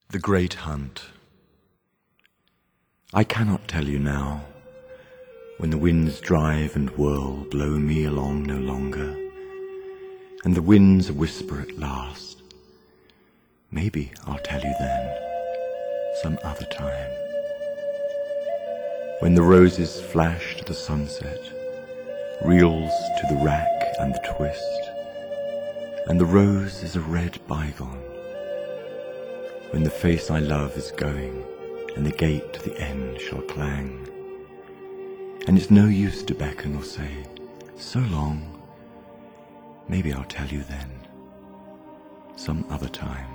The Great Hunt. I cannot tell you now, when the winds drive and whirl, blow me along no longer, and the winds whisper at last. Maybe I'll tell you then, some other time. When the roses flash to the sunset, reels to the rack and the twist, and the rose is a red bygone. When the face I love is going, and the gate to the end shall clang, and it's no use to beckon or say, so long. Maybe I'll tell you then, some other time.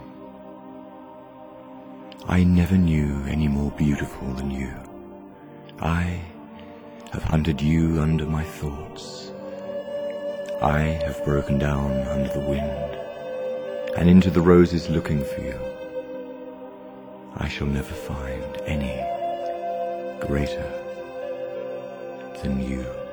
I never knew any more beautiful than you. I have hunted you under my thoughts. I have broken down under the wind, and into the roses looking for you. I shall never find any greater than you.